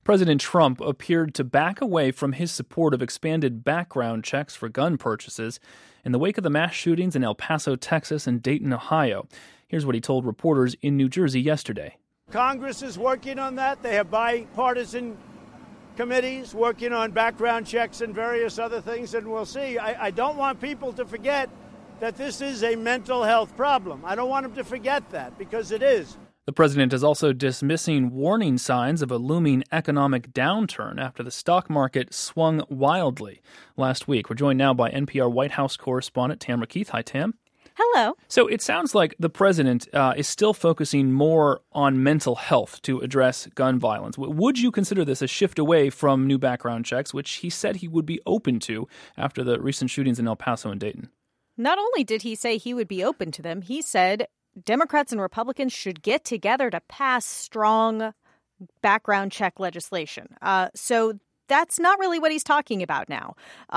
President Trump appeared to back away from his support of expanded background checks for gun purchases in the wake of the mass shootings in El Paso, Texas, and Dayton, Ohio. Here's what he told reporters in New Jersey yesterday. Congress is working on that. They have bipartisan committees working on background checks and various other things, and we'll see. I don't want people to forget that this is a mental health problem. I don't want them to forget that, because it is. The president is also dismissing warning signs of a looming economic downturn after the stock market swung wildly last week. We're joined now by NPR White House correspondent Tamara Keith. Hi, Tam. Hello. So it sounds like the president is still focusing more on mental health to address gun violence. Would you consider this a shift away from new background checks, which he said he would be open to after the recent shootings in El Paso and Dayton? Not only did he say he would be open to them, he said Democrats and Republicans should get together to pass strong background check legislation. So that's not really what he's talking about now.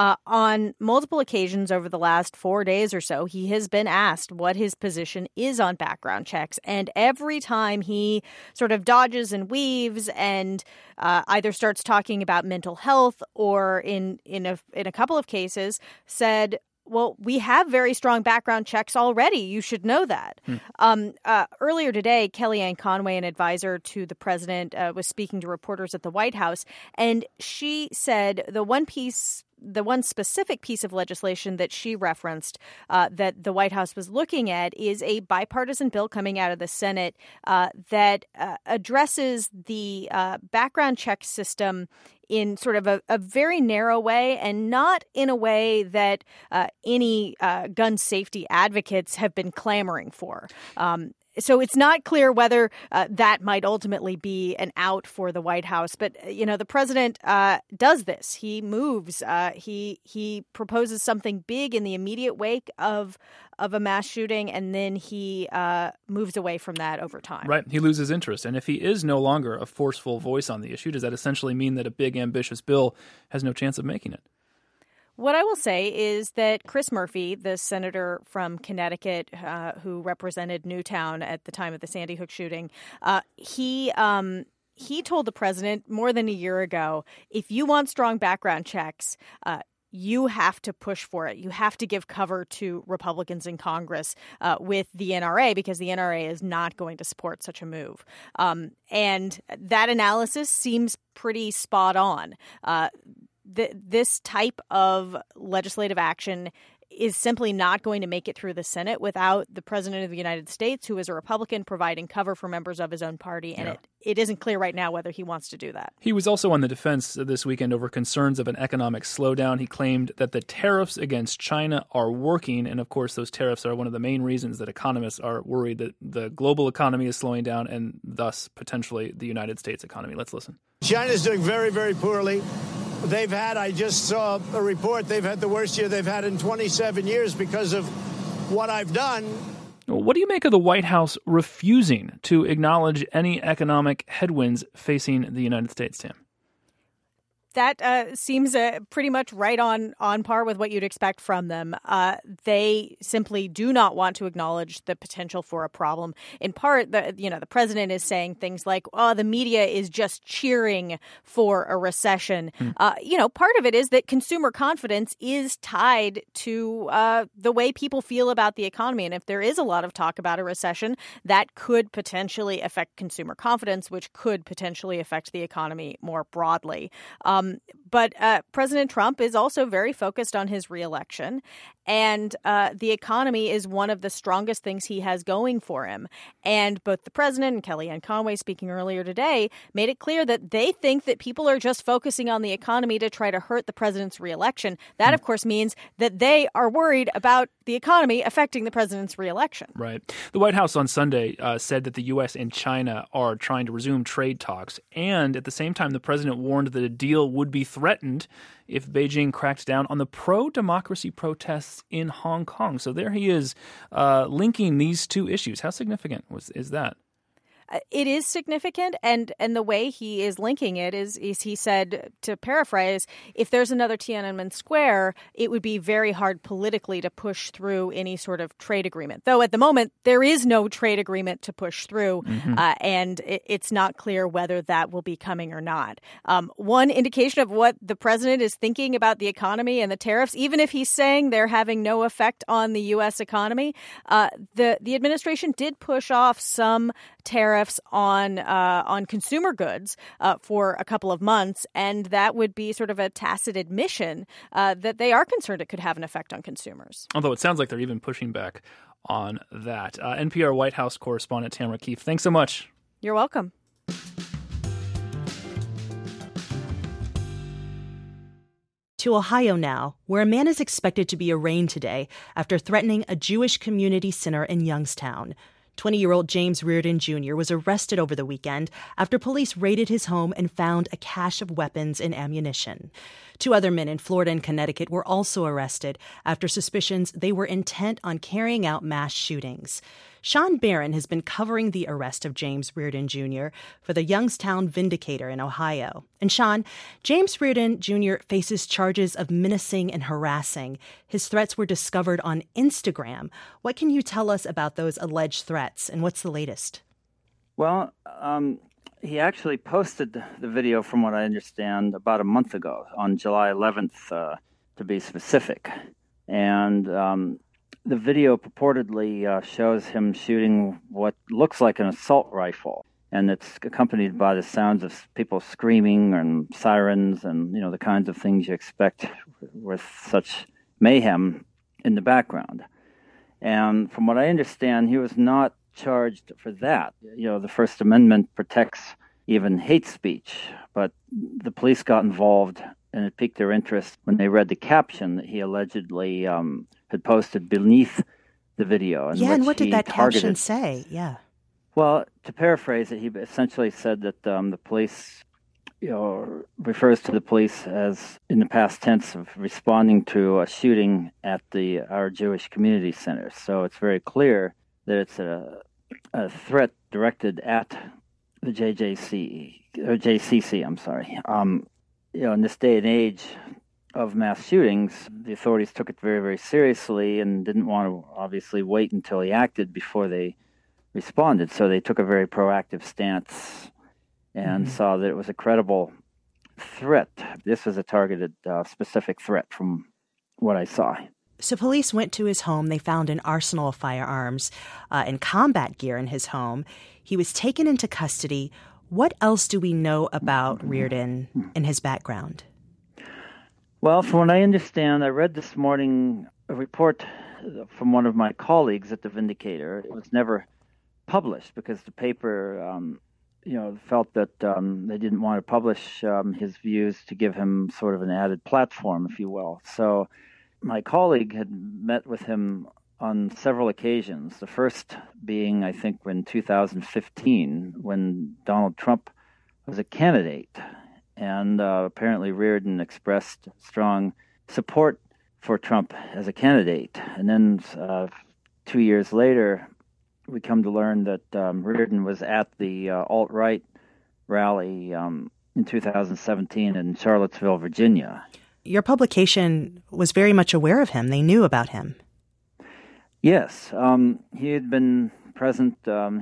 On multiple occasions over the last 4 days or so, he has been asked what his position is on background checks. And every time he sort of dodges and weaves and either starts talking about mental health or in a couple of cases said, well, we have very strong background checks already. You should know that. Earlier today, Kellyanne Conway, an advisor to the president, was speaking to reporters at the White House, and she said the one specific piece of legislation that she referenced that the White House was looking at is a bipartisan bill coming out of the Senate that addresses the background check system in sort of a very narrow way, and not in a way that any gun safety advocates have been clamoring for. So it's not clear whether that might ultimately be an out for the White House. But, the president does this. He moves. He proposes something big in the immediate wake of a mass shooting, and then he moves away from that over time. Right. He loses interest. And if he is no longer a forceful voice on the issue, does that essentially mean that a big, ambitious bill has no chance of making it? What I will say is that Chris Murphy, the senator from Connecticut who represented Newtown at the time of the Sandy Hook shooting, he told the president more than a year ago, if you want strong background checks, you have to push for it. You have to give cover to Republicans in Congress with the NRA, because the NRA is not going to support such a move. And that analysis seems pretty spot on. This type of legislative action is simply not going to make it through the Senate without the president of the United States, who is a Republican, providing cover for members of his own party. And it isn't clear right now whether he wants to do that. He was also on the defense this weekend over concerns of an economic slowdown. He claimed that the tariffs against China are working. And of course, those tariffs are one of the main reasons that economists are worried that the global economy is slowing down and thus potentially the United States economy. Let's listen. China's doing very, very poorly. They've had, I just saw a report, they've had the worst year they've had in 27 years because of what I've done. What do you make of the White House refusing to acknowledge any economic headwinds facing the United States, Tim? That seems pretty much right on par with what you'd expect from them. They simply do not want to acknowledge the potential for a problem. In part, the president is saying things like, "Oh, the media is just cheering for a recession." Part of it is that consumer confidence is tied to the way people feel about the economy, and if there is a lot of talk about a recession, that could potentially affect consumer confidence, which could potentially affect the economy more broadly. But President Trump is also very focused on his reelection, and the economy is one of the strongest things he has going for him. And both the president and Kellyanne Conway, speaking earlier today, made it clear that they think that people are just focusing on the economy to try to hurt the president's reelection. That, of course, means that they are worried about the economy affecting the president's reelection. Right. The White House on Sunday said that the U.S. and China are trying to resume trade talks. And at the same time, the president warned that a deal would be threatened if Beijing cracked down on the pro-democracy protests in Hong Kong. So there he is linking these two issues. How significant is that? It is significant, and the way he is linking it is he said, to paraphrase, if there's another Tiananmen Square, it would be very hard politically to push through any sort of trade agreement. Though at the moment, there is no trade agreement to push through, and it's not clear whether that will be coming or not. One indication of what the president is thinking about the economy and the tariffs, even if he's saying they're having no effect on the U.S. economy, the administration did push off some tariffs on consumer goods for a couple of months, and that would be sort of a tacit admission that they are concerned it could have an effect on consumers. Although it sounds like they're even pushing back on that. NPR White House correspondent Tamara Keefe, thanks so much. You're welcome. To Ohio now, where a man is expected to be arraigned today after threatening a Jewish community center in Youngstown. 20-year-old James Reardon Jr. was arrested over the weekend after police raided his home and found a cache of weapons and ammunition. 2 other men in Florida and Connecticut were also arrested after suspicions they were intent on carrying out mass shootings. Sean Barron has been covering the arrest of James Reardon Jr. for the Youngstown Vindicator in Ohio. And Sean, James Reardon Jr. faces charges of menacing and harassing. His threats were discovered on Instagram. What can you tell us about those alleged threats, and what's the latest? Well, he actually posted the video, from what I understand, about a month ago, on July 11th, to be specific. And the video purportedly shows him shooting what looks like an assault rifle, and it's accompanied by the sounds of people screaming and sirens and, the kinds of things you expect with such mayhem in the background. And from what I understand, he was not charged for that. The First Amendment protects even hate speech, but the police got involved, and it piqued their interest when they read the caption that he allegedly had posted beneath the video. And what did that caption say? Yeah. Well, to paraphrase it, he essentially said that the police, refers to the police as, in the past tense, of responding to a shooting at our Jewish community center. So it's very clear that it's a threat directed at the JCC. I'm sorry. In this day and age of mass shootings, the authorities took it very, very seriously and didn't want to obviously wait until he acted before they responded. So they took a very proactive stance and saw that it was a credible threat. This was a targeted, specific threat from what I saw. So police went to his home. They found an arsenal of firearms and combat gear in his home. He was taken into custody. What else do we know about Reardon and his background? Well, from what I understand, I read this morning a report from one of my colleagues at the Vindicator. It was never published because the paper, felt that they didn't want to publish his views to give him sort of an added platform, if you will. So my colleague had met with him on several occasions, the first being, I think, in 2015, when Donald Trump was a candidate. And apparently Reardon expressed strong support for Trump as a candidate. And then 2 years later, we come to learn that Reardon was at the alt-right rally in 2017 in Charlottesville, Virginia. Your publication was very much aware of him. They knew about him. Yes, he had been present.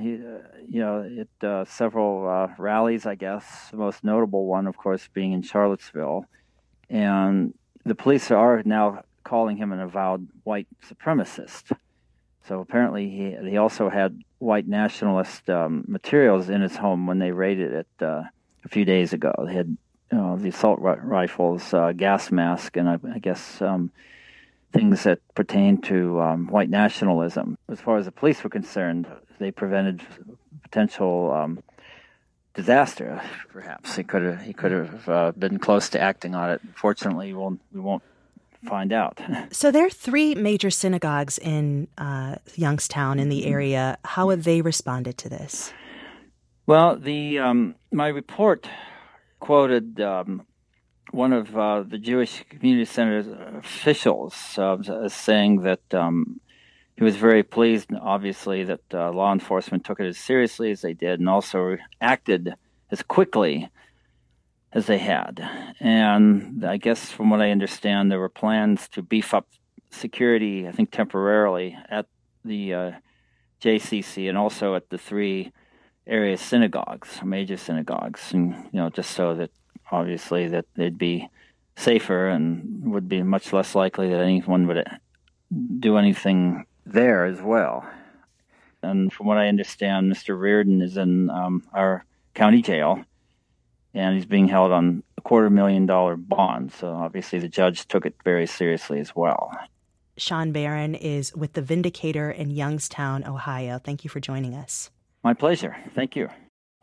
At several rallies, I guess. The most notable one, of course, being in Charlottesville, and the police are now calling him an avowed white supremacist. So apparently, he also had white nationalist materials in his home when they raided it a few days ago. They had the assault rifles, gas mask, and I guess things that pertain to white nationalism. As far as the police were concerned, they prevented potential disaster. Perhaps he could have been close to acting on it. Fortunately, we won't find out. So there are 3 major synagogues in Youngstown in the area. How have they responded to this? Well, my report quoted one of the Jewish Community Center's officials as saying that he was very pleased, obviously, that law enforcement took it as seriously as they did and also acted as quickly as they had. And I guess from what I understand, there were plans to beef up security, I think temporarily, at the JCC and also at the 3 area synagogues, major synagogues, and just so that obviously that they'd be safer and would be much less likely that anyone would do anything there as well. And from what I understand, Mr. Reardon is in our county jail, and he's being held on a $250,000 bond. So obviously the judge took it very seriously as well. Sean Barron is with The Vindicator in Youngstown, Ohio. Thank you for joining us. My pleasure. Thank you.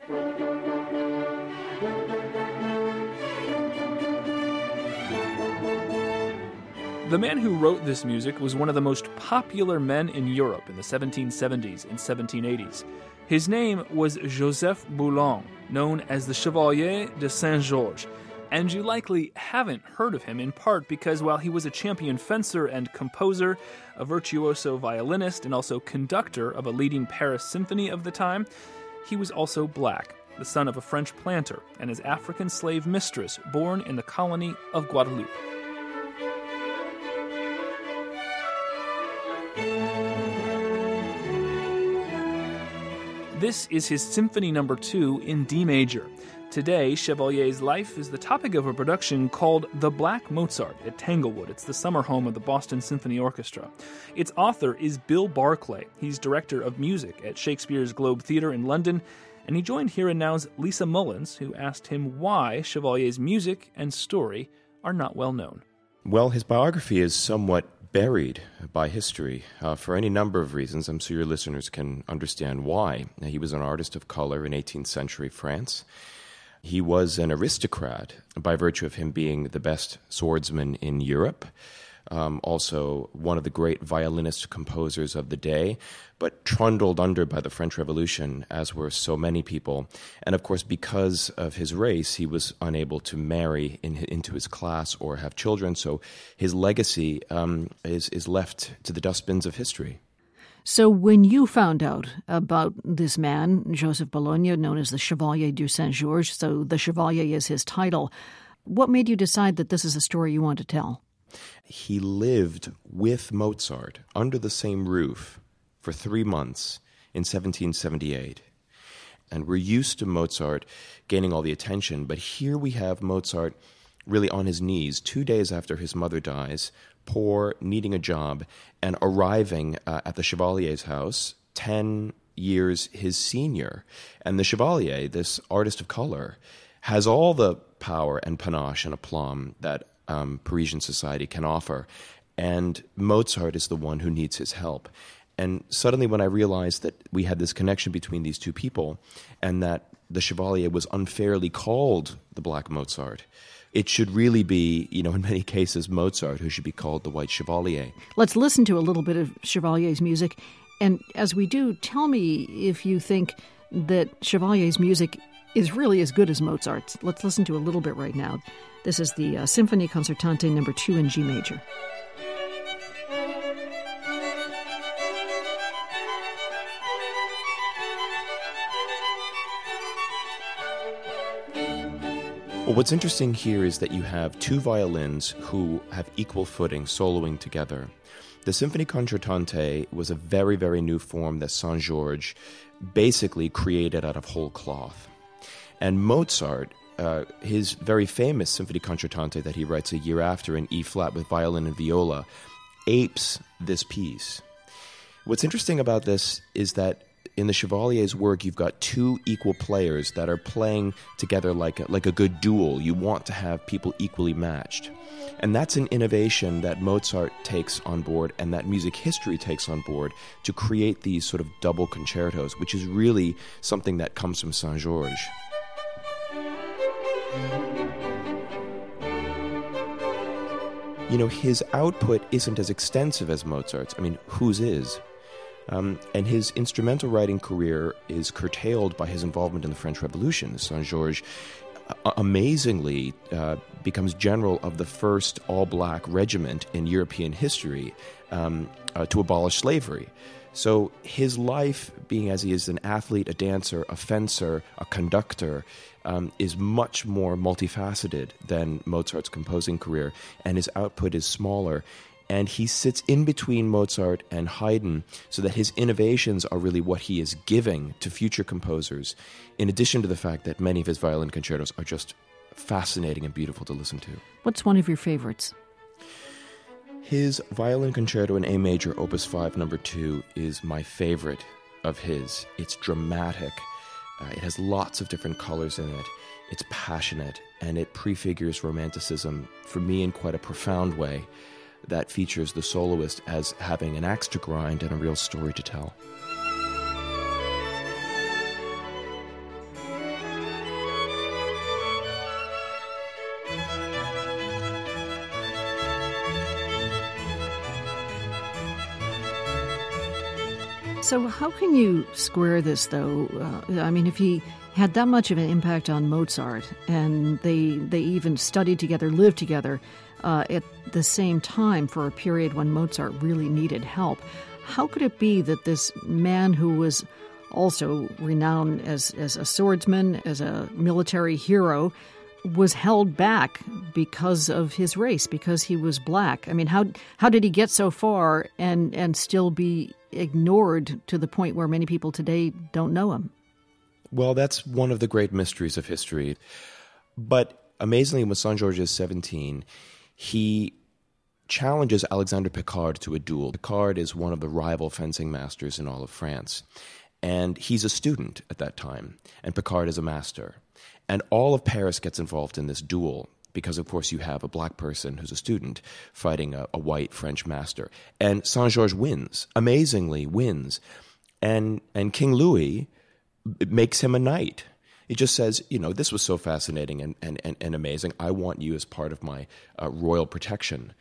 The man who wrote this music was one of the most popular men in Europe in the 1770s and 1780s. His name was Joseph Boulogne, known as the Chevalier de Saint-Georges, and you likely haven't heard of him in part because while he was a champion fencer and composer, a virtuoso violinist, and also conductor of a leading Paris symphony of the time, he was also black, the son of a French planter and his African slave mistress born in the colony of Guadeloupe. This is his Symphony No. 2 in D major. Today, Chevalier's life is the topic of a production called The Black Mozart at Tanglewood. It's the summer home of the Boston Symphony Orchestra. Its author is Bill Barclay. He's director of music at Shakespeare's Globe Theatre in London, and he joined Here and Now's Lisa Mullins, who asked him why Chevalier's music and story are not well known. Well, his biography is somewhat buried by history for any number of reasons. I'm sure your listeners can understand why. He was an artist of color in 18th century France. He was an aristocrat by virtue of him being the best swordsman in Europe, also one of the great violinist composers of the day, but trundled under by the French Revolution, as were so many people. And of course, because of his race, he was unable to marry into his class or have children, so his legacy is left to the dustbins of history. So when you found out about this man, Joseph Boulogne, known as the Chevalier de Saint-Georges, so the Chevalier is his title, what made you decide that this is a story you want to tell? He lived with Mozart under the same roof for 3 months in 1778. And we're used to Mozart gaining all the attention, but here we have Mozart really on his knees 2 days after his mother dies, poor, needing a job, and arriving at the Chevalier's house 10 years his senior. And the Chevalier, this artist of color, has all the power and panache and aplomb that Parisian society can offer. And Mozart is the one who needs his help. And suddenly when I realized that we had this connection between these two people and that the Chevalier was unfairly called the Black Mozart, it should really be, in many cases, Mozart who should be called the White Chevalier. Let's listen to a little bit of Chevalier's music. And as we do, tell me if you think that Chevalier's music is really as good as Mozart's. Let's listen to a little bit right now. This is the Symphony Concertante No. 2 in G major. Well, what's interesting here is that you have two violins who have equal footing soloing together. The Symphony Concertante was a very, very new form that Saint-Georges basically created out of whole cloth. And Mozart, his very famous Symphony Concertante that he writes a year after in E-flat with violin and viola, apes this piece. What's interesting about this is that in the Chevalier's work, you've got two equal players that are playing together like a good duel. You want to have people equally matched. And that's an innovation that Mozart takes on board and that music history takes on board to create these sort of double concertos, which is really something that comes from Saint-Georges. His output isn't as extensive as Mozart's. I mean, whose is? And his instrumental writing career is curtailed by his involvement in the French Revolution. Saint-Georges amazingly becomes general of the first all-black regiment in European history to abolish slavery. So his life, being as he is an athlete, a dancer, a fencer, a conductor, is much more multifaceted than Mozart's composing career, and his output is smaller. And he sits in between Mozart and Haydn so that his innovations are really what he is giving to future composers, in addition to the fact that many of his violin concertos are just fascinating and beautiful to listen to. What's one of your favorites? His Violin Concerto in A Major, Opus 5, No. 2, is my favorite of his. It's dramatic. It has lots of different colors in it. It's passionate, and it prefigures Romanticism, for me, in quite a profound way, that features the soloist as having an axe to grind and a real story to tell. So how can you square this, though? If he had that much of an impact on Mozart, and they even studied together, lived together at the same time for a period when Mozart really needed help, how could it be that this man who was also renowned as a swordsman, as a military hero, was held back because of his race, because he was black? I mean, how did he get so far and still be ignored to the point where many people today don't know him? Well, that's one of the great mysteries of history. But amazingly, when Saint-Georges is 17, he challenges Alexandre Picard to a duel. Picard is one of the rival fencing masters in all of France. And he's a student at that time, and Picard is a master. And all of Paris gets involved in this duel because, of course, you have a black person who's a student fighting a white French master. And Saint-Georges wins, amazingly wins. And King Louis makes him a knight. He just says, this was so fascinating and amazing. I want you as part of my royal protection.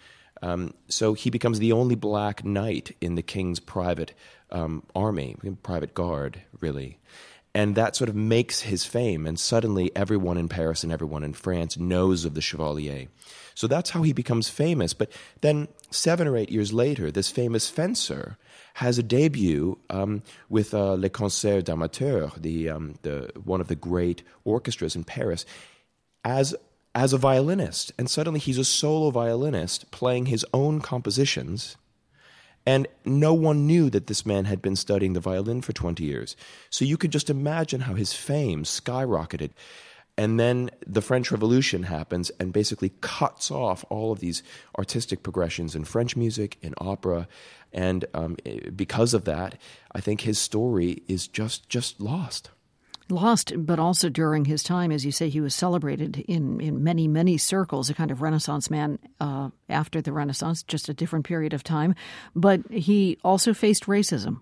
So he becomes the only black knight in the king's private army, private guard, really. And that sort of makes his fame, and suddenly everyone in Paris and everyone in France knows of the Chevalier. So that's how he becomes famous. But then 7 or 8 years later, this famous fencer has a debut with Les Concerts d'Amateurs, one of the great orchestras in Paris, as a violinist. And suddenly he's a solo violinist playing his own compositions. And no one knew that this man had been studying the violin for 20 years. So you could just imagine how his fame skyrocketed. And then the French Revolution happens and basically cuts off all of these artistic progressions in French music, in opera. And because of that, I think his story is just lost. Lost, but also during his time, as you say, he was celebrated in many, many circles, a kind of Renaissance man after the Renaissance, just a different period of time. But he also faced racism.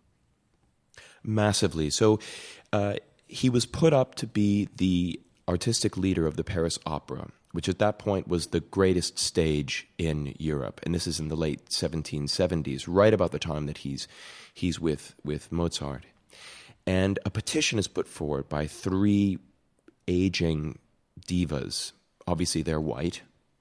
Massively. So he was put up to be the artistic leader of the Paris Opera, which at that point was the greatest stage in Europe. And this is in the late 1770s, right about the time that he's with Mozart. And a petition is put forward by 3 aging divas, obviously they're white,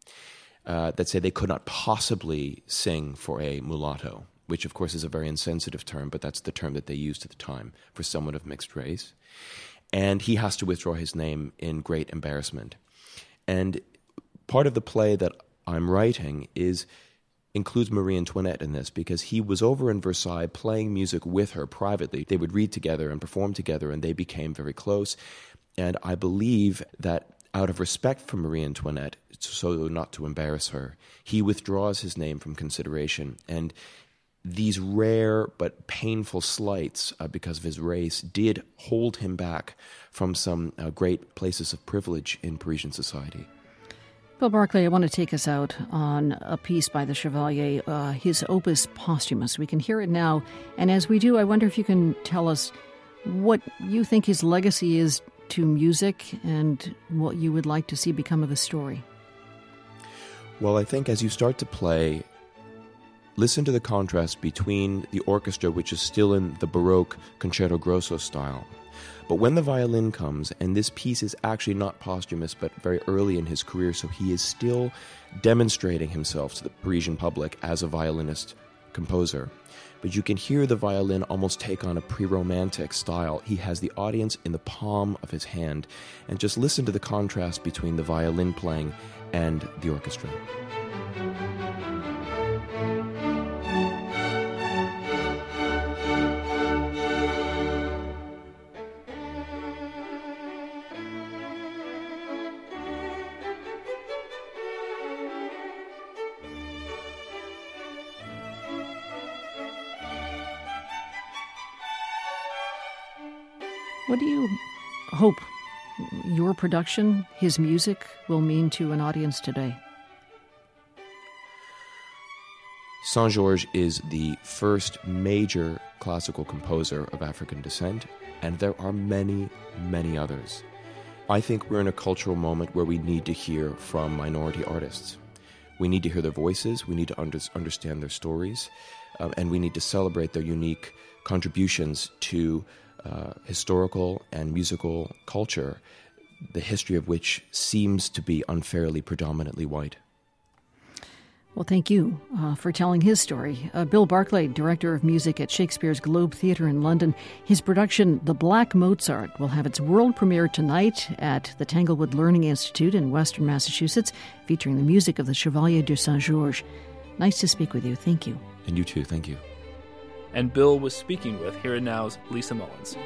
that say they could not possibly sing for a mulatto, which of course is a very insensitive term, but that's the term that they used at the time for someone of mixed race. And he has to withdraw his name in great embarrassment. And part of the play that I'm writing includes Marie Antoinette in this, because he was over in Versailles playing music with her privately. They would read together and perform together, and they became very close. And I believe that out of respect for Marie Antoinette, so not to embarrass her, he withdraws his name from consideration. And these rare but painful slights because of his race did hold him back from some great places of privilege in Parisian society. Bill Barclay, I want to take us out on a piece by the Chevalier, his Opus Posthumous. We can hear it now. And as we do, I wonder if you can tell us what you think his legacy is to music and what you would like to see become of his story. Well, I think as you start to play listen to the contrast between the orchestra, which is still in the Baroque concerto grosso style. But when the violin comes, and this piece is actually not posthumous, but very early in his career, so he is still demonstrating himself to the Parisian public as a violinist composer. But you can hear the violin almost take on a pre-romantic style. He has the audience in the palm of his hand. And just listen to the contrast between the violin playing and the orchestra. What do you hope your production, his music, will mean to an audience today? Saint-Georges is the first major classical composer of African descent, and there are many, many others. I think we're in a cultural moment where we need to hear from minority artists. We need to hear their voices, we need to understand their stories, and we need to celebrate their unique contributions to historical and musical culture, the history of which seems to be unfairly predominantly white. Well, thank you for telling his story. Bill Barclay, director of music at Shakespeare's Globe Theatre in London. His production, The Black Mozart, will have its world premiere tonight at the Tanglewood Learning Institute in Western Massachusetts, featuring the music of the Chevalier de Saint-Georges. Nice to speak with you. Thank you. And you too. Thank you. And Bill was speaking with Here and Now's Lisa Mullins.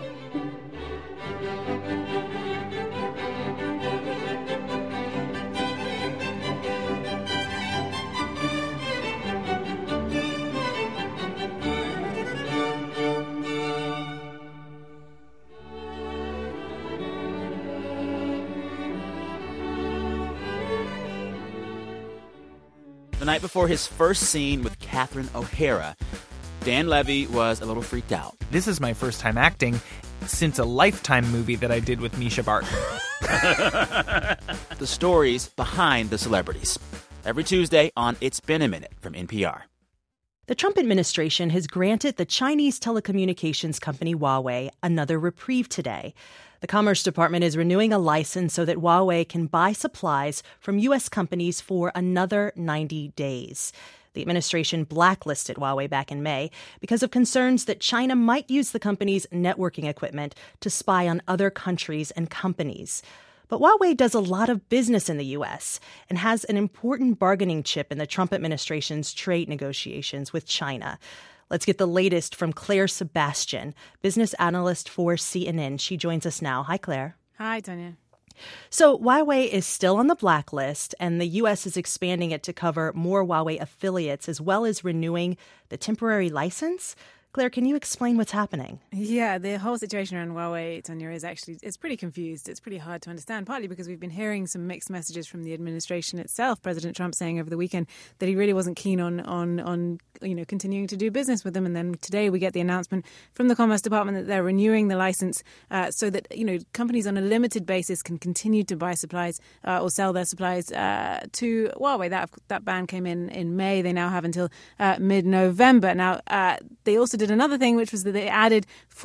The night before his first scene with Catherine O'Hara, Dan Levy was a little freaked out. This is my first time acting since a Lifetime movie that I did with Misha Barton. The stories behind the celebrities. Every Tuesday on It's Been a Minute from NPR. The Trump administration has granted the Chinese telecommunications company Huawei another reprieve today. The Commerce Department is renewing a license so that Huawei can buy supplies from U.S. companies for another 90 days. The administration blacklisted Huawei back in May because of concerns that China might use the company's networking equipment to spy on other countries and companies. But Huawei does a lot of business in the U.S. and has an important bargaining chip in the Trump administration's trade negotiations with China. Let's get the latest from Claire Sebastian, business analyst for CNN. She joins us now. Hi, Claire. Hi, Tanya. So Huawei is still on the blacklist, and the U.S. is expanding it to cover more Huawei affiliates, as well as renewing the temporary license. Claire, can you explain what's happening? Yeah, the whole situation around Huawei, Tanya, it's pretty confused. It's pretty hard to understand, partly because we've been hearing some mixed messages from the administration itself. President Trump saying over the weekend that he really wasn't keen on continuing to do business with them. And then today we get the announcement from the Commerce Department that they're renewing the license so that, companies on a limited basis can continue to buy supplies or sell their supplies to Huawei. That ban came in May. They now have until mid-November. Now, they also did another thing, which was that they added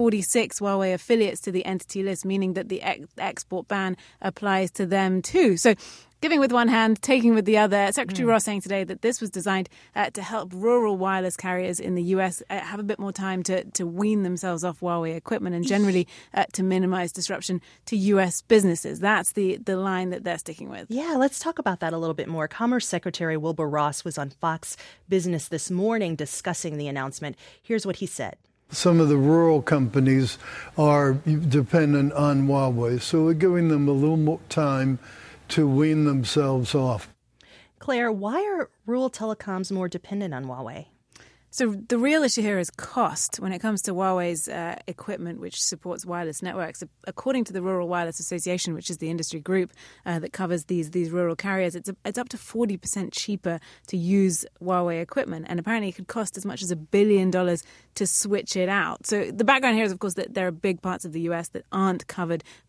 46 Huawei affiliates to the entity list, meaning that the export ban applies to them too. So giving with one hand, taking with the other. Secretary Ross saying today that this was designed to help rural wireless carriers in the U.S. Have a bit more time to wean themselves off Huawei equipment and generally to minimize disruption to U.S. businesses. That's the line that they're sticking with. Yeah, let's talk about that a little bit more. Commerce Secretary Wilbur Ross was on Fox Business this morning discussing the announcement. Here's what he said. Some of the rural companies are dependent on Huawei, so we're giving them a little more time to wean themselves off. Claire, why are rural telecoms more dependent on Huawei? So the real issue here is cost when it comes to Huawei's equipment, which supports wireless networks. According to the Rural Wireless Association, which is the industry group that covers these rural carriers, it's up to 40% cheaper to use Huawei equipment. And apparently it could cost as much as $1 billion to switch it out. So the background here is, of course, that there are big parts of the U.S. that aren't covered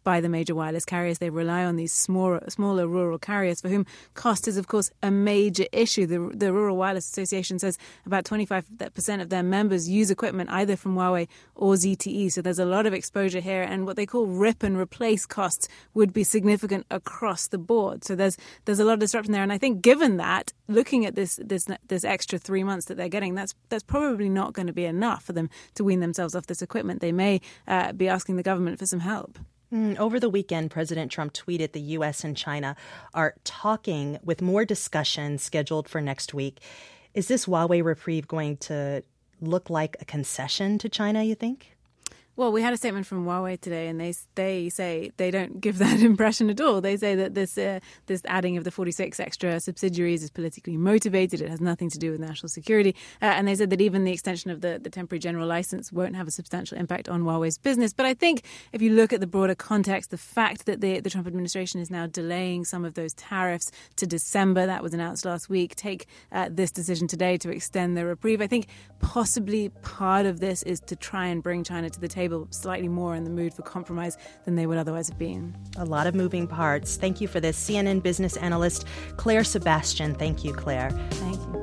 by the major wireless carriers. They rely on these smaller rural carriers for whom cost is, of course, a major issue. The Rural Wireless Association says about 25% of their members use equipment either from Huawei or ZTE. So there's a lot of exposure here. And what they call rip and replace costs would be significant across the board. So there's a lot of disruption there. And I think given that, looking at this extra 3 months that they're getting, that's probably not going to be enough for them to wean themselves off this equipment. They may be asking the government for some help. Over the weekend, President Trump tweeted the U.S. and China are talking with more discussions scheduled for next week. Is this Huawei reprieve going to look like a concession to China, you think? Well, we had a statement from Huawei today, and they say they don't give that impression at all. They say that this adding of the 46 extra subsidiaries is politically motivated. It has nothing to do with national security. And they said that even the extension of the temporary general license won't have a substantial impact on Huawei's business. But I think if you look at the broader context, the fact that the Trump administration is now delaying some of those tariffs to December, that was announced last week, take this decision today to extend the reprieve. I think possibly part of this is to try and bring China to the table slightly more in the mood for compromise than they would otherwise have been. A lot of moving parts. Thank you for this. CNN business analyst Claire Sebastian. Thank you, Claire. Thank you.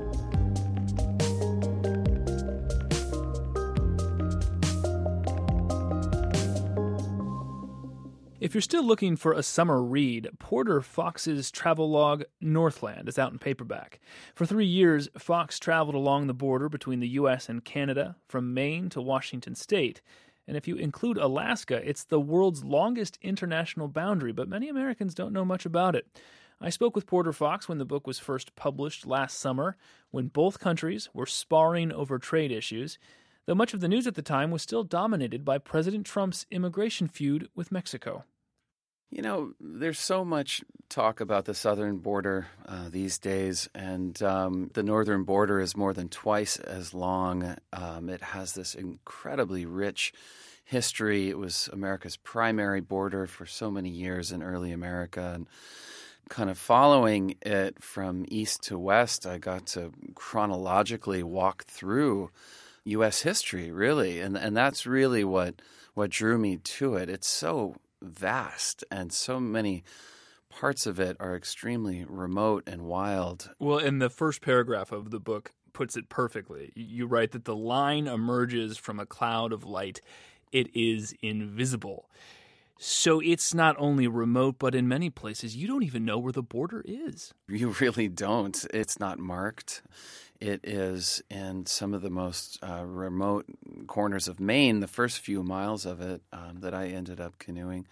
If you're still looking for a summer read, Porter Fox's travelogue Northland is out in paperback. For 3 years, Fox traveled along the border between the U.S. and Canada, from Maine to Washington State. And if you include Alaska, it's the world's longest international boundary, but many Americans don't know much about it. I spoke with Porter Fox when the book was first published last summer, when both countries were sparring over trade issues, though much of the news at the time was still dominated by President Trump's immigration feud with Mexico. You know, there's so much talk about the southern border these days, and the northern border is more than twice as long. It has this incredibly rich history. It was America's primary border for so many years in early America, and kind of following it from east to west, I got to chronologically walk through U.S. history, really, and that's really what drew me to it. It's so vast, and so many parts of it are extremely remote and wild. Well, and the first paragraph of the book puts it perfectly. You write that the line emerges from a cloud of light. It is invisible. So it's not only remote, but in many places, you don't even know where the border is. You really don't. It's not marked. It is in some of the most remote corners of Maine, the first few miles of it that I ended up canoeing.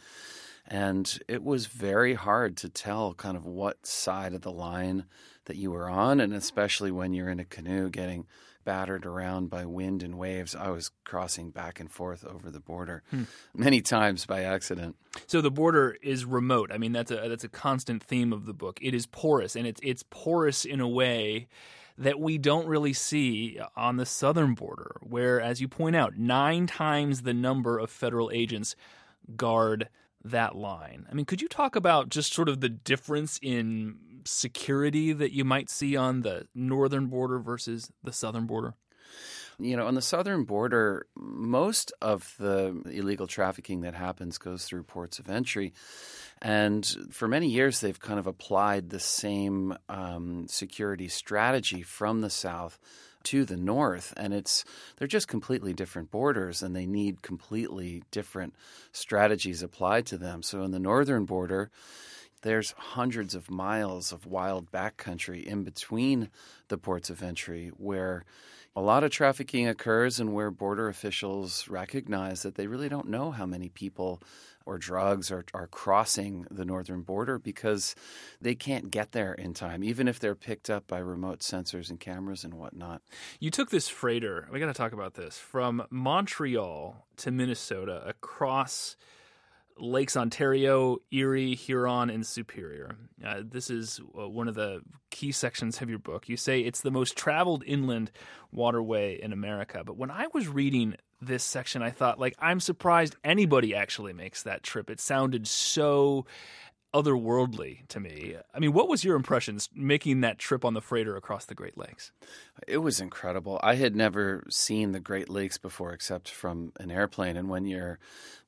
And it was very hard to tell kind of what side of the line that you were on, and especially when you're in a canoe getting battered around by wind and waves. I was crossing back and forth over the border many times by accident. So the border is remote. I mean, that's a constant theme of the book. It is porous, and it's porous in a way that we don't really see on the southern border, where, as you point out, 9 times the number of federal agents guard that line. I mean, could you talk about just sort of the difference in security that you might see on the northern border versus the southern border? You know, on the southern border, most of the illegal trafficking that happens goes through ports of entry. And for many years, they've kind of applied the same security strategy from the south to the north. And they're just completely different borders, and they need completely different strategies applied to them. So in the northern border, there's hundreds of miles of wild backcountry in between the ports of entry where a lot of trafficking occurs, and where border officials recognize that they really don't know how many people or drugs are crossing the northern border because they can't get there in time, even if they're picked up by remote sensors and cameras and whatnot. You took this freighter, we got to talk about this, from Montreal to Minnesota across Lakes Ontario, Erie, Huron, and Superior. This is one of the key sections of your book. You say it's the most traveled inland waterway in America. But when I was reading this section, I thought, I'm surprised anybody actually makes that trip. It sounded so otherworldly to me. I mean, what was your impressions making that trip on the freighter across the Great Lakes? It was incredible. I had never seen the Great Lakes before except from an airplane. And when you're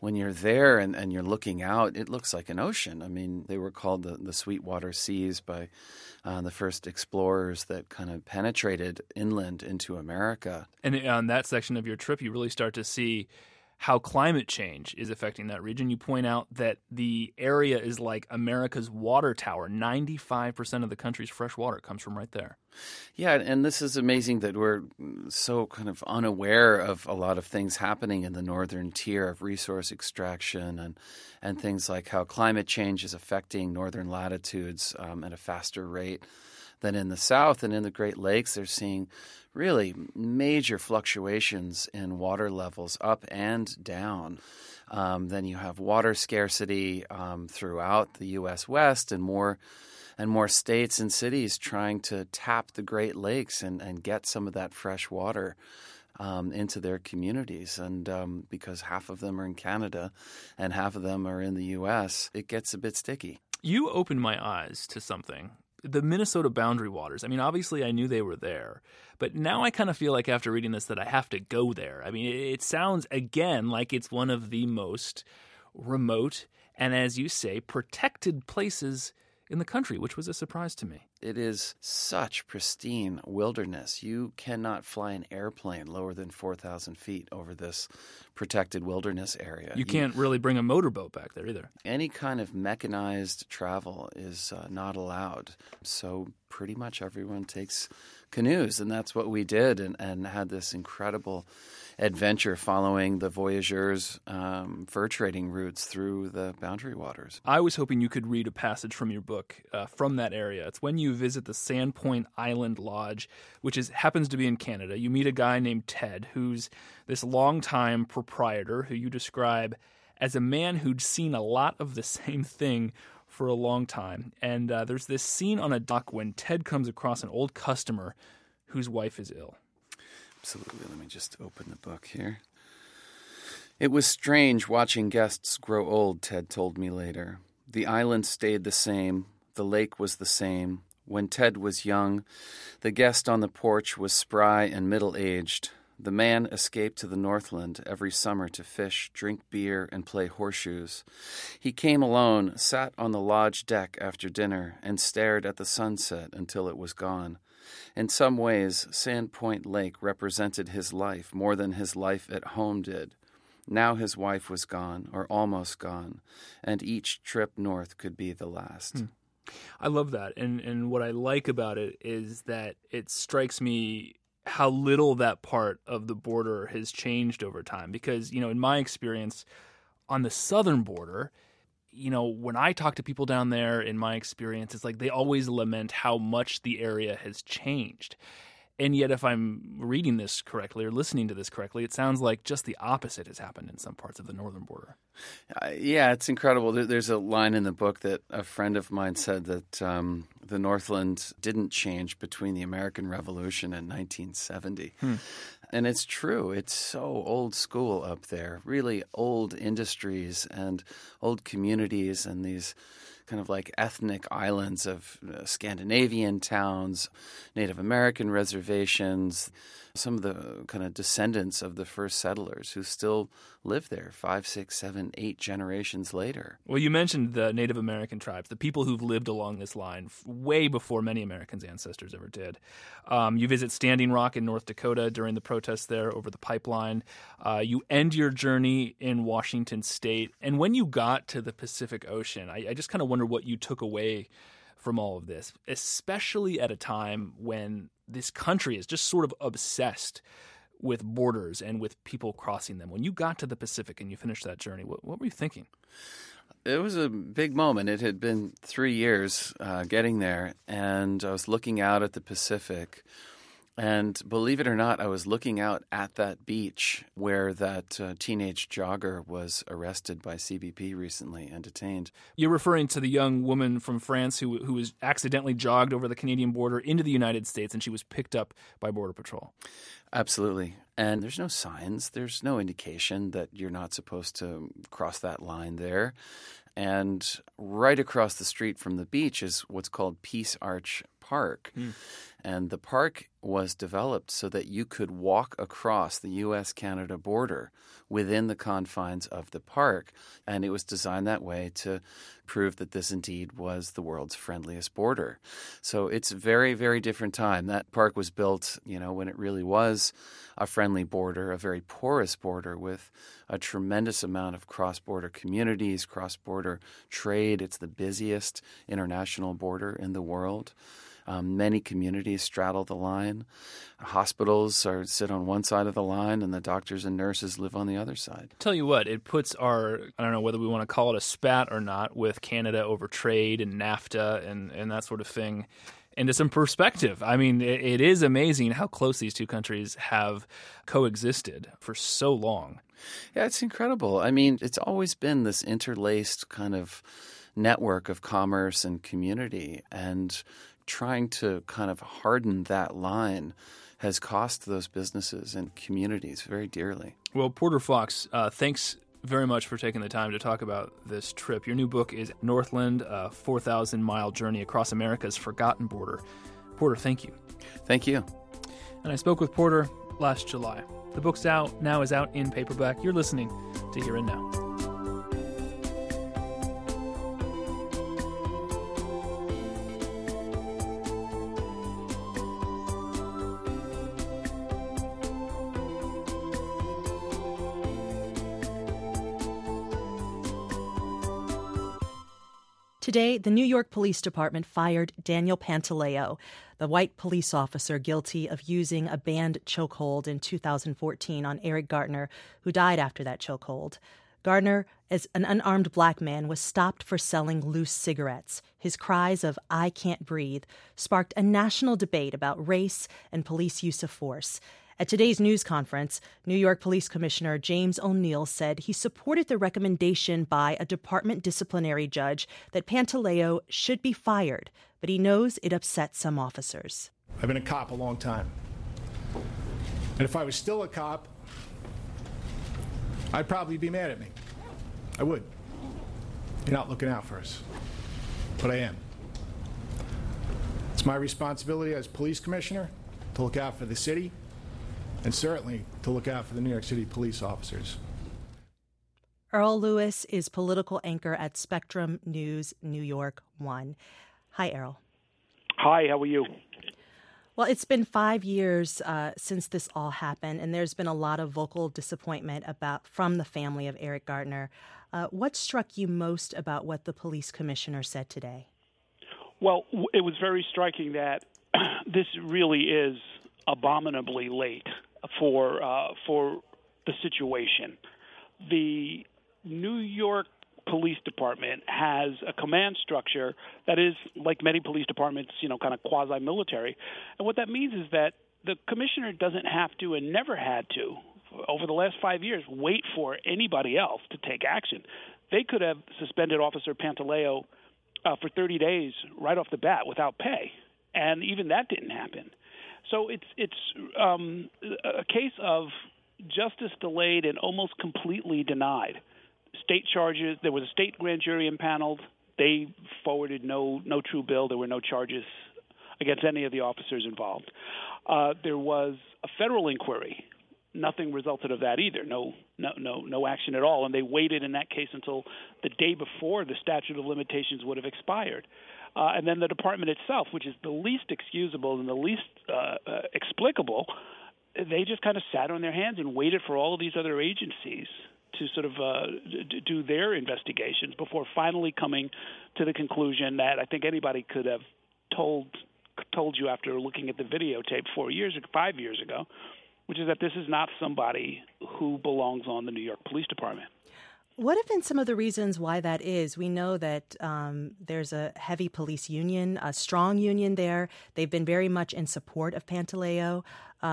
there and you're looking out, it looks like an ocean. I mean, they were called the Sweetwater Seas by the first explorers that kind of penetrated inland into America. And on that section of your trip, you really start to see how climate change is affecting that region. You point out that the area is like America's water tower. 95% of the country's fresh water comes from right there. Yeah, and this is amazing that we're so kind of unaware of a lot of things happening in the northern tier of resource extraction and things like how climate change is affecting northern latitudes at a faster rate than in the south. And in the Great Lakes, they're seeing really major fluctuations in water levels up and down. Then you have water scarcity throughout the U.S. West and more states and cities trying to tap the Great Lakes and get some of that fresh water into their communities. And because half of them are in Canada and half of them are in the U.S., it gets a bit sticky. You opened my eyes to something. The Minnesota boundary waters. I mean, obviously I knew they were there, but now I kind of feel like after reading this that I have to go there. I mean, it sounds, again, like it's one of the most remote and, as you say, protected places in the country, which was a surprise to me. It is such pristine wilderness. You cannot fly an airplane lower than 4,000 feet over this protected wilderness area. You can't really bring a motorboat back there either. Any kind of mechanized travel is not allowed. So pretty much everyone takes canoes, and that's what we did and had this incredible adventure following the voyageurs' fur trading routes through the boundary waters. I was hoping you could read a passage from your book from that area. It's when you visit the Sandpoint Island Lodge, which happens to be in Canada. You meet a guy named Ted, who's this longtime proprietor who you describe as a man who'd seen a lot of the same thing for a long time. And there's this scene on a dock when Ted comes across an old customer whose wife is ill. Absolutely. Let me just open the book here. It was strange watching guests grow old, Ted told me later. The island stayed the same. The lake was the same. When Ted was young, the guest on the porch was spry and middle-aged. The man escaped to the Northland every summer to fish, drink beer, and play horseshoes. He came alone, sat on the lodge deck after dinner, and stared at the sunset until it was gone. In some ways, Sandpoint Lake represented his life more than his life at home did. Now his wife was gone, or almost gone, and each trip north could be the last. I love that. And what I like about it is that it strikes me how little that part of the border has changed over time. Because, in my experience on the southern border, when I talk to people down there, in my experience, it's like they always lament how much the area has changed. And yet, if I'm reading this correctly or listening to this correctly, it sounds like just the opposite has happened in some parts of the northern border. Yeah, it's incredible. There's a line in the book that a friend of mine said that the Northland didn't change between the American Revolution and 1970. And it's true. It's so old school up there, really old industries and old communities and these kind of like ethnic islands of Scandinavian towns, Native American reservations, some of the kind of descendants of the first settlers who still live there 5, 6, 7, 8 generations later. Well, you mentioned the Native American tribes, the people who've lived along this line way before many Americans' ancestors ever did. You visit Standing Rock in North Dakota during the protests there over the pipeline. You end your journey in Washington State. And when you got to the Pacific Ocean, I just kind of wonder what you took away from all of this, especially at a time when this country is just sort of obsessed with borders and with people crossing them. When you got to the Pacific and you finished that journey, what were you thinking? It was a big moment. It had been 3 years getting there, and I was looking out at the Pacific. And believe it or not, I was looking out at that beach where that teenage jogger was arrested by CBP recently and detained. You're referring to the young woman from France who was accidentally jogged over the Canadian border into the United States, and she was picked up by Border Patrol. Absolutely. And there's no signs. There's no indication that you're not supposed to cross that line there. And right across the street from the beach is what's called Peace Arch Park. And the park was developed so that you could walk across the U.S.-Canada border within the confines of the park. And it was designed that way to prove that this indeed was the world's friendliest border. So it's a very, very different time. That park was built, when it really was a friendly border, a very porous border with a tremendous amount of cross-border communities, cross-border trade. It's the busiest international border in the world. Many communities straddle the line. Hospitals sit on one side of the line, and the doctors and nurses live on the other side. Tell you what, it puts I don't know whether we want to call it a spat or not, with Canada over trade and NAFTA and that sort of thing, into some perspective. I mean, it is amazing how close these two countries have coexisted for so long. Yeah, it's incredible. I mean, it's always been this interlaced kind of network of commerce and community, and trying to kind of harden that line has cost those businesses and communities very dearly. Well, Porter Fox, thanks very much for taking the time to talk about this trip. Your new book is Northland, a 4,000-mile journey across America's forgotten border. Porter, thank you. Thank you. And I spoke with Porter last July. The book's now is out in paperback. You're listening to Here and Now. Today, the New York Police Department fired Daniel Pantaleo, the white police officer guilty of using a banned chokehold in 2014 on Eric Garner, who died after that chokehold. Garner, as an unarmed black man, was stopped for selling loose cigarettes. His cries of "I can't breathe" sparked a national debate about race and police use of force. At today's news conference, New York Police Commissioner James O'Neill said he supported the recommendation by a department disciplinary judge that Pantaleo should be fired, but he knows it upset some officers. I've been a cop a long time. And if I was still a cop, I'd probably be mad at me. I would. You're not looking out for us. But I am. It's my responsibility as police commissioner to look out for the city, and certainly to look out for the New York City police officers. Earl Lewis is political anchor at Spectrum News New York 1. Hi, Earl. Hi, how are you? Well, it's been 5 years since this all happened, and there's been a lot of vocal disappointment from the family of Eric Garner. What struck you most about what the police commissioner said today? Well, it was very striking that this really is abominably late for the situation. The New York Police Department has a command structure that is, like many police departments, kind of quasi-military. And what that means is that the commissioner doesn't have to, and never had to, over the last 5 years, wait for anybody else to take action. They could have suspended Officer Pantaleo for 30 days right off the bat without pay, and even that didn't happen. So it's a case of justice delayed and almost completely denied. State charges. There was a state grand jury impaneled. They forwarded no true bill. There were no charges against any of the officers involved. There was a federal inquiry. Nothing resulted of that either. No action at all. And they waited in that case until the day before the statute of limitations would have expired. And then the department itself, which is the least excusable and the least explicable, they just kind of sat on their hands and waited for all of these other agencies to sort of do their investigations before finally coming to the conclusion that I think anybody could have told you after looking at the videotape 5 years ago, which is that this is not somebody who belongs on the New York Police Department. What have been some of the reasons why that is? We know that there's a heavy police union, a strong union there. They've been very much in support of Pantaleo.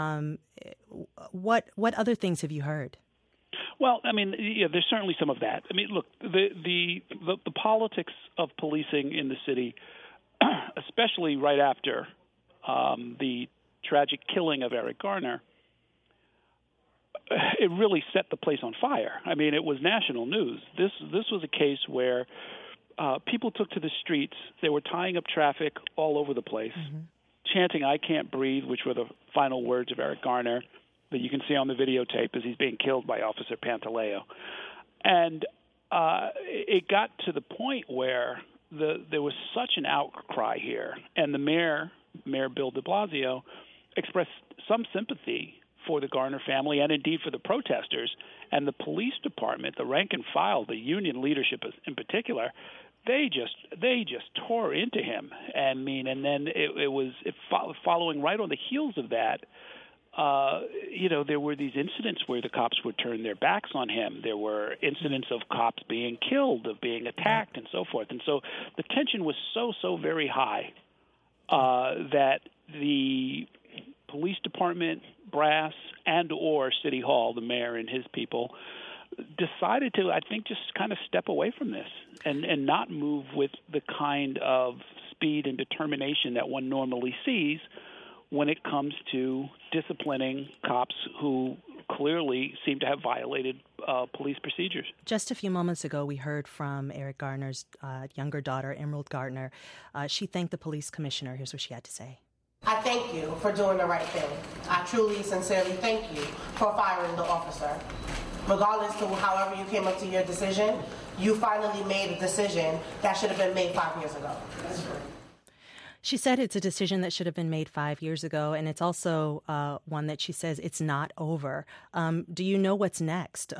What other things have you heard? Well, I mean, there's certainly some of that. I mean, look, the politics of policing in the city, especially right after the tragic killing of Eric Garner, it really set the place on fire. I mean, it was national news. This was a case where people took to the streets. They were tying up traffic all over the place, chanting, "I can't breathe," which were the final words of Eric Garner that you can see on the videotape as he's being killed by Officer Pantaleo. And it got to the point where there was such an outcry here, and the Mayor Bill de Blasio, expressed some sympathy for the Garner family and indeed for the protesters. And the police department, the rank and file, the union leadership in particular, they just tore into him. And then it was following right on the heels of that. There were these incidents where the cops would turn their backs on him. There were incidents of cops being killed, of being attacked, and so forth. And so the tension was so very high that the police department, brass, and or City Hall, the mayor and his people, decided to, I think, just kind of step away from this and not move with the kind of speed and determination that one normally sees when it comes to disciplining cops who clearly seem to have violated police procedures. Just a few moments ago, we heard from Eric Garner's younger daughter, Emerald Garner. She thanked the police commissioner. Here's what she had to say. I thank you for doing the right thing. I truly, sincerely thank you for firing the officer. Regardless to however you came up to your decision, you finally made a decision that should have been made 5 years ago. That's right. She said it's a decision that should have been made 5 years ago, and it's also one that she says it's not over. Do you know what's next?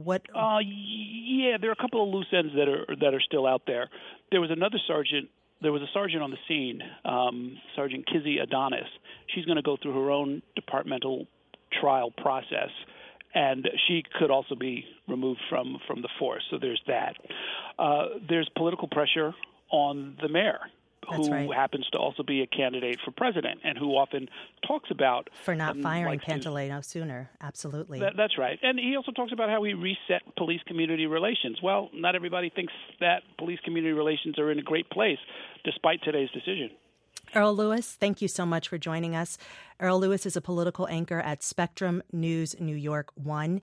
Yeah, there are a couple of loose ends that are still out there. There was another sergeant. There was a sergeant on the scene, Sergeant Kizzy Adonis. She's going to go through her own departmental trial process, and she could also be removed from the force. So there's that. There's political pressure on the mayor, who happens to also be a candidate for president and who often talks about... For not firing Pantaleo sooner, absolutely. That's right. And he also talks about how he reset police-community relations. Well, not everybody thinks that police-community relations are in a great place, despite today's decision. Earl Lewis, thank you so much for joining us. Earl Lewis is a political anchor at Spectrum News New York 1.